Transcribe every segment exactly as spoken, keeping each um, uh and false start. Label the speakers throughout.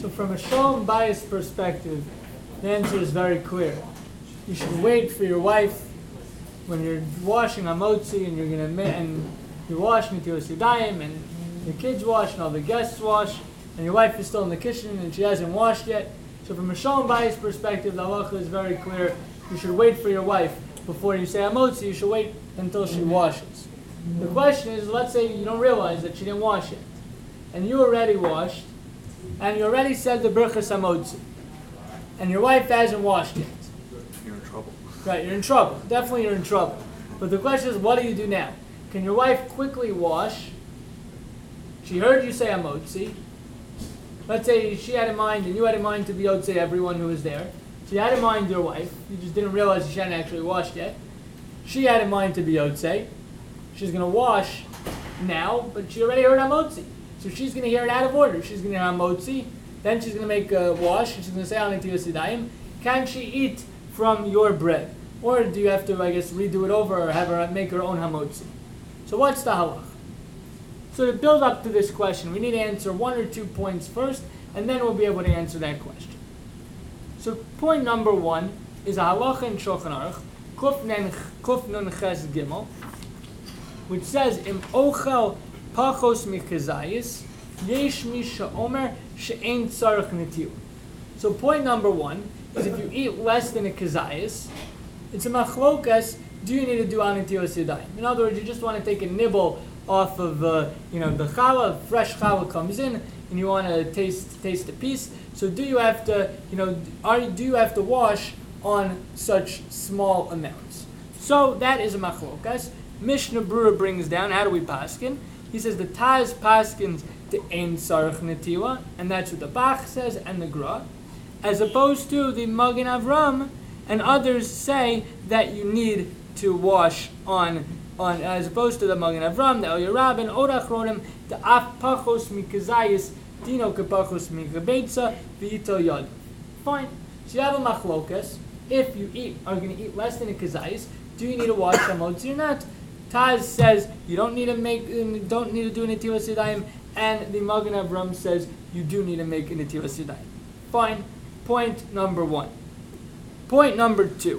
Speaker 1: So from a shalom bias perspective, the answer is very clear. You should wait for your wife when you're washing hamotzi and you're gonna ma- and you're washing Netilas Yadayim and your kids wash and all the guests wash and your wife is still in the kitchen and she hasn't washed yet. So from a shalom bias perspective, the halacha is very clear. You should wait for your wife before you say hamotzi. You should wait until she washes. The question is, let's say you don't realize that she didn't wash yet, and you already washed, and you already said the birchas hamotzi, and your wife hasn't washed yet.
Speaker 2: You're in trouble.
Speaker 1: Right, you're in trouble. Definitely you're in trouble. But the question is, what do you do now? Can your wife quickly wash? She heard you say hamotzi. Let's say she had in mind, and you had in mind to be yotzei everyone who was there. So you had in mind your wife. You just didn't realize she hadn't actually washed yet. She had in mind to be yotzei. She's going to wash now, but she already heard hamotzi. So she's going to hear it out of order. She's going to hear hamotzi, then she's going to make a wash, and she's going to say al netilas yadayim. Can she eat from your bread? Or do you have to, I guess, redo it over or have her make her own hamotzi? So what's the halach? So to build up to this question, we need to answer one or two points first, and then we'll be able to answer that question. So point number one is a halacha in Shulchan Aruch, Kuf Nun Ches Gimel, which says, Im ochel pachos mikazayis, yesh mi she'omer she'ein tzarech netil. So point number one is if you eat less than a kazayis, it's a machlokas, do you need to do al netilas yadayim? In other words, you just want to take a nibble off of, uh, you know, the challah, fresh challah comes in, and you want to taste taste a piece. So do you have to, you know, are do you have to wash on such small amounts? So that is a machlokas. Mishnah Brura brings down, how do we paskin? He says the Taz paskins the ein sarach netila, and that's what the Bach says and the Gra, as opposed to the Magen Avram and others say that you need to wash on, on as opposed to the Magen Avram, the El Yerab, and Orach Rodim, the Af Pachos Mikazayis, Dino Kapachos Mikabeitza, V'ito Yad. Fine. So you have a machlokas. If you eat, are going to eat less than a kazayis, do you need to wash hamotzi or not? Taz says you don't need to make, don't need to do netilas yadayim, and the Magen Avram says you do need to make a netilas yadayim. Fine. Point number one. Point number two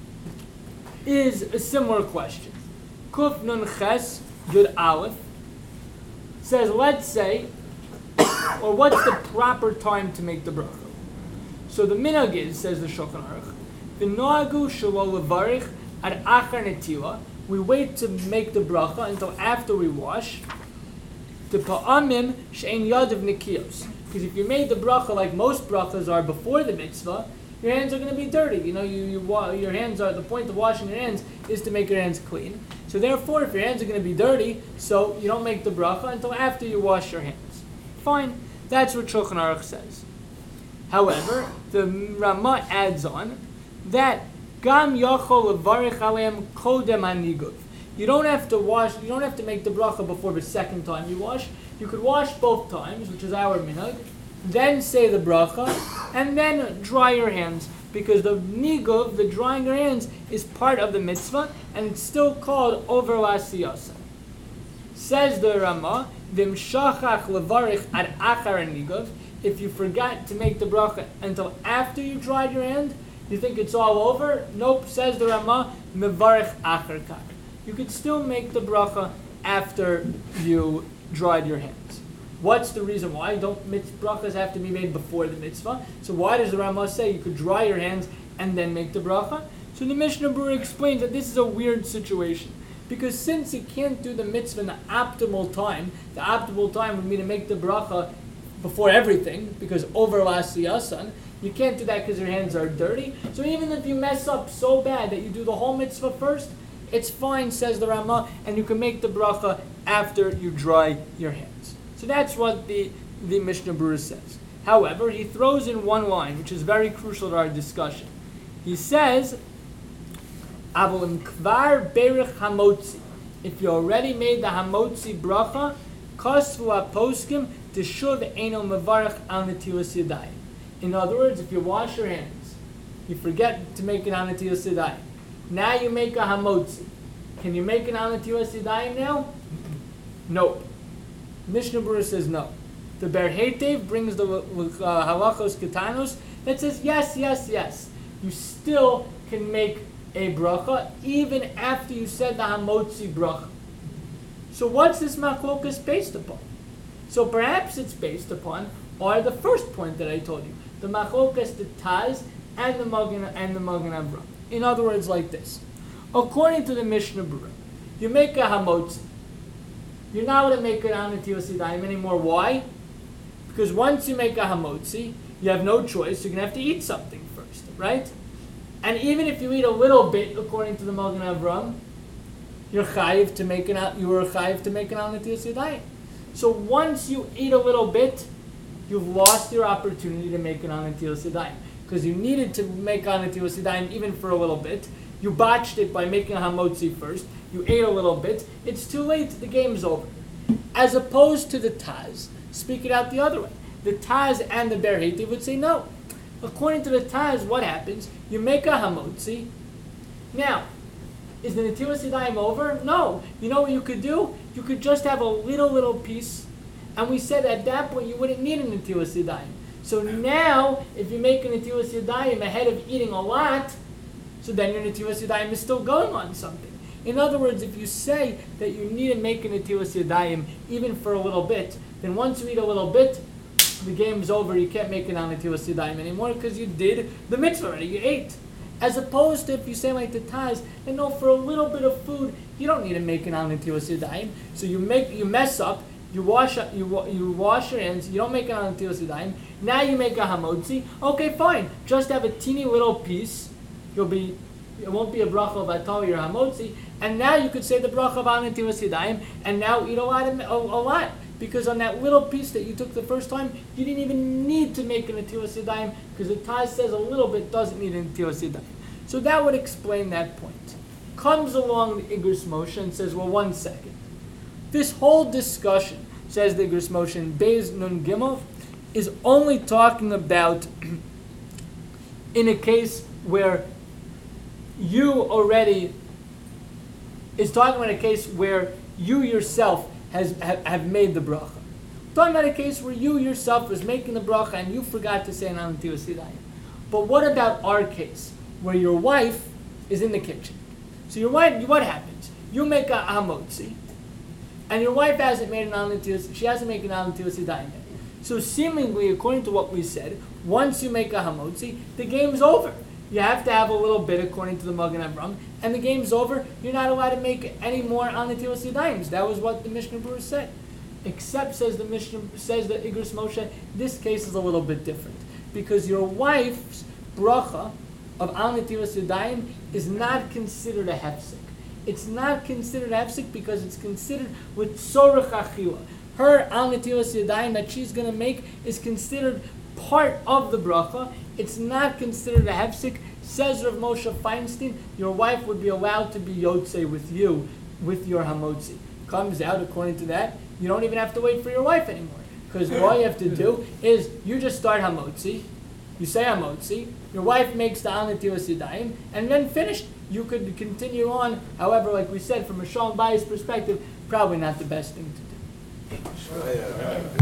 Speaker 1: is a similar question. Kuf Nun Ches Yud Aleph says, let's say, or what's the proper time to make the bracha? So the minhag is, says the Shulchan Aruch, v'noagu shelo levarich ad achar netila. We wait to make the bracha until after we wash. The pa'amim she'en yadav nikiyos. Because if you made the bracha like most brachas are before the mitzvah, your hands are going to be dirty. You know, you, you wa- your hands are, the point of washing your hands is to make your hands clean. So therefore, if your hands are going to be dirty, so you don't make the bracha until after you wash your hands. Fine. That's what Shulchan Aruch says. However, the Ramah adds on that Gam Yachol Levarich Aleim Kodem Haniguv. You don't have to wash. You don't have to make the bracha before the second time you wash. You could wash both times, which is our minhag, then say the bracha, and then dry your hands, because the niguv, the drying your hands, is part of the mitzvah, and it's still called over lasiyasa. Says the Ramah, Vim shachach levarich ad achar niguv. If you forgot to make the bracha until after you dried your hand, you think it's all over? Nope, says the Ramah, mevarich achar kach. You could still make the bracha after you dried your hands. What's the reason why? Don't brachas have to be made before the mitzvah? So why does the Ramah say you could dry your hands and then make the bracha? So the Mishnah Brura explains that this is a weird situation. Because since you can't do the mitzvah in the optimal time, the optimal time would be to make the bracha before everything, because over lasiyasan, you can't do that because your hands are dirty. So even if you mess up so bad that you do the whole mitzvah first, it's fine, says the Ramah, and you can make the bracha after you dry your hands. So that's what the, the Mishnah Brura says. However, he throws in one line, which is very crucial to our discussion. He says, Avolim kvar berich hamotzi. If you already made the hamotzi bracha, kasvu aposkim teshuv eino mevarach al netilas yadayim. In other words, if you wash your hands, you forget to make an al netilas yadayim. Now you make a hamotzi. Can you make an al netilas yadayim now? Nope. Mishnah Brura says no. The Ber Heitev brings the uh, halachos ketanos that says yes, yes, yes. You still can make a bracha even after you said the hamotzi bracha. So what's this machlokas based upon? So perhaps it's based upon, or the first point that I told you, the machlokas, the Taz, and the Magen and the Magen Avraham. In other words, like this: according to the Mishnah Berurah, you make a hamotzi. You're not going to make it on Netilas Yadayim anymore. Why? Because once you make a hamotzi, you have no choice. You're going to have to eat something first, right? And even if you eat a little bit, according to the Magen Avraham, you're chayiv to make it out. You were chayiv to make it on Netilas Yadayim. So once you eat a little bit, you've lost your opportunity to make it on Netilas Yadayim, because you needed to make on Netilas Yadayim even for a little bit. You botched it by making a hamotzi first. You ate a little bit. It's too late. The game's over. As opposed to the Taz, speak it out the other way. The Taz and the Ber Heitev would say no. According to the Taz, what happens? You make a hamotzi. Now, is the Netilas Yadayim over? No. You know what you could do? You could just have a little, little piece. And we said at that point you wouldn't need a Netilas Yadayim. So now, if you make a Netilas Yadayim ahead of eating a lot, so then your Netilas Yadayim is still going on something. In other words, if you say that you need to make a Netilas Yadayim even for a little bit, then once you eat a little bit, the game's over. You can't make it on Netilas Yadayim anymore because you did the mitzvah already. You ate. As opposed to if you say like the Taz, and no, for a little bit of food, you don't need to make it on Netilas Yadayim. So you make, you mess up, you wash up, you you wash your hands. You don't make it on Netilas Yadayim. Now you make a hamotzi. Okay, fine. Just have a teeny little piece. You'll be. It won't be a bracha of atol or hamotzi, and now you could say the bracha of al netilas yadayim, and now eat a lot, of, a, a lot, because on that little piece that you took the first time, you didn't even need to make a netilas yadayim, because the Taz says a little bit doesn't need a netilas yadayim. So that would explain that point. Comes along the Igros Moshe and says, well, one second. This whole discussion, says the Igros Moshe in Beis Nun Gimel, is only talking about in a case where you already, is talking about a case where you yourself has have, have made the bracha. Talking about a case where you yourself was making the bracha and you forgot to say an al netilas yadayim. But what about our case, where your wife is in the kitchen? So your wife, what happens? You make a hamotzi, and your wife hasn't made an al netilas, she hasn't made an al netilas yadayim yet. So seemingly, according to what we said, once you make a hamotzi, the game's over. You have to have a little bit, according to the Magen Avraham, and the game's over. You're not allowed to make any more al netilas yadayim. That was what the Mishnah Berurah said. Except, says the Mishnah, says the Igros Moshe, this case is a little bit different, because your wife's bracha of al netilas yadayim is not considered a hefsek. It's not considered a hefsek because it's considered with tzorech achila. Her al netilas yadayim that she's going to make is considered part of the bracha. It's not considered a hefsek. Says Rav Moshe Feinstein, your wife would be allowed to be yotzei with you, with your hamotzi. Comes out, according to that, you don't even have to wait for your wife anymore. Because all you have to do is, you just start hamotzi, you say hamotzi, your wife makes the al netilas yadayim, and then finished. You could continue on. However, like we said, from a Shalom Bayis perspective, probably not the best thing to do.